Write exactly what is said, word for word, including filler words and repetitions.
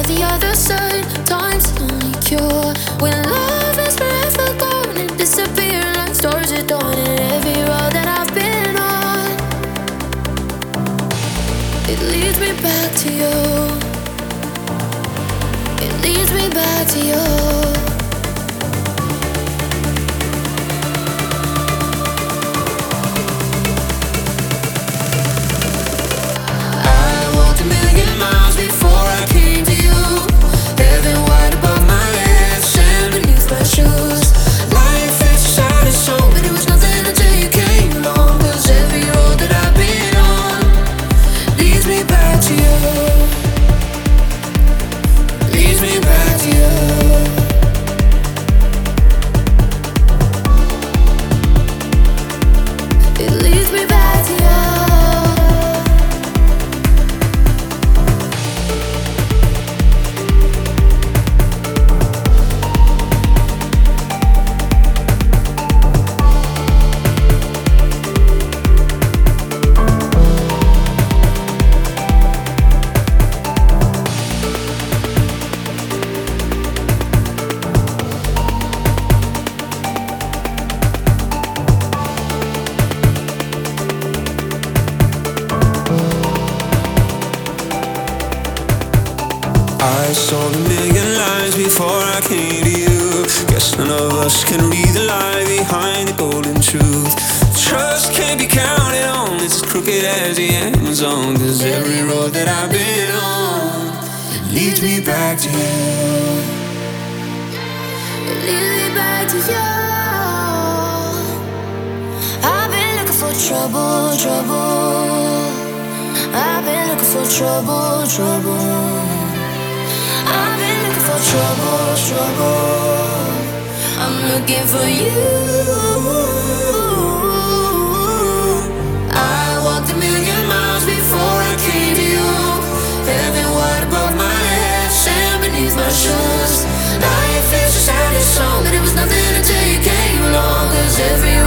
the other side. Time's only cure when love is forever gone and disappear like stars at dawn. And every road that I've been on, it leads me back to you. It leads me back to you. I saw a million lines before I came to you. Guess none of us can read the lie behind the golden truth. Trust can't be counted on, it's as crooked as the Amazon. Cause every road that I've been on, it leads me back to you. It leads me back to you. I've been looking for trouble, trouble. I've been looking for trouble, trouble. I've been looking for trouble, trouble. I'm looking for you. I walked a million miles before I came to you. Heaven wide above my head, sand beneath my shoes. Life is a saddest song, but it was nothing until you came along. Cause every